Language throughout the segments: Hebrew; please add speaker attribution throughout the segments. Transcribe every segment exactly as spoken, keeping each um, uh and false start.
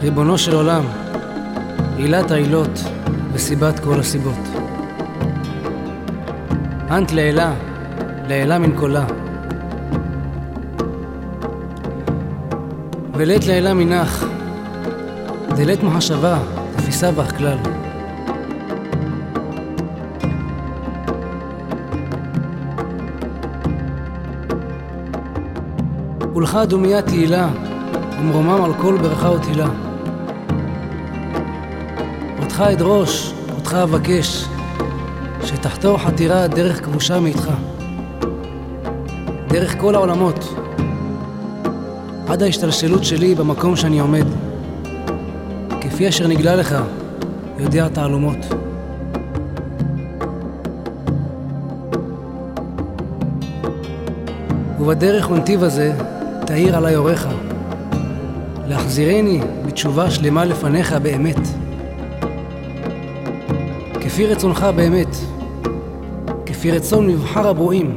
Speaker 1: ריבונו של עולם, עילת העילות וסיבת כל הסיבות. אנט לעילה, לעילה מן קולה. ולית לעילה מנח, דלית מחשבה, תפיסה בך כלל. ולך דומיה תהילה, ומרומם על כל ברכה ותהילה. אותך אדרוש, אותך אבקש, שתחתור חתירה דרך כבושה מאיתך, דרך כל העולמות, עד ההשתלשלות שלי במקום שאני עומד, כפי אשר נגלה לך, יודע תעלומות. ובדרך ונתיב הזה תאיר עלי אורך, להחזירני בתשובה שלמה לפניך באמת, כפי רצונך באמת, כפי רצון מבחר הברואים.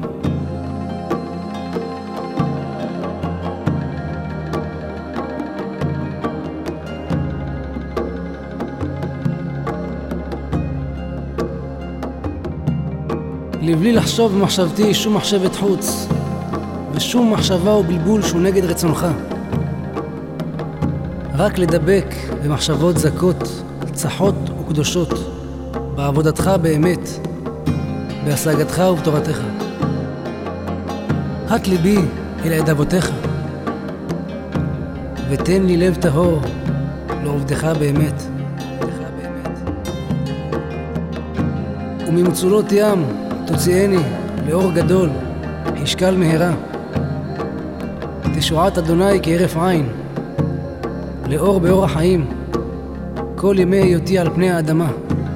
Speaker 1: לבלי לחשוב במחשבתי שום מחשבת חוץ, ושום מחשבה או בלבול שהוא נגד רצונך. רק לדבק במחשבות זכות, צחות וקדושות, בעבודתך באמת, בהשגתך ובתורתך. הט ליבי אל עדבותיך, ותן לי לב טהור לעובדך באמת. וממצולות ים תוציאני לאור גדול, ישקל מהרה. תשועת אדוני כהרף עין, לאור באור החיים, כל ימי היותי על פני האדמה.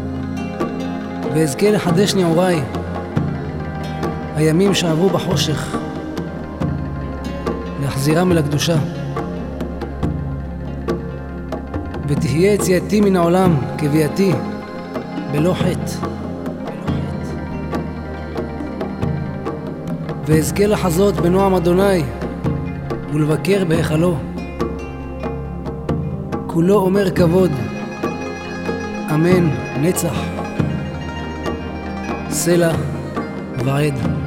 Speaker 1: ואזכה לחדש נעוריי, הימים שעברו בחושך, להחזירם אל הקדושה. ותהיה יציאתי מן העולם כביאתי, בלא חטא. ואזכה לחזות בנועם אדוני, ולבקר בהיכלו. כולו אומר כבוד, אמן נצח, סלע ועד.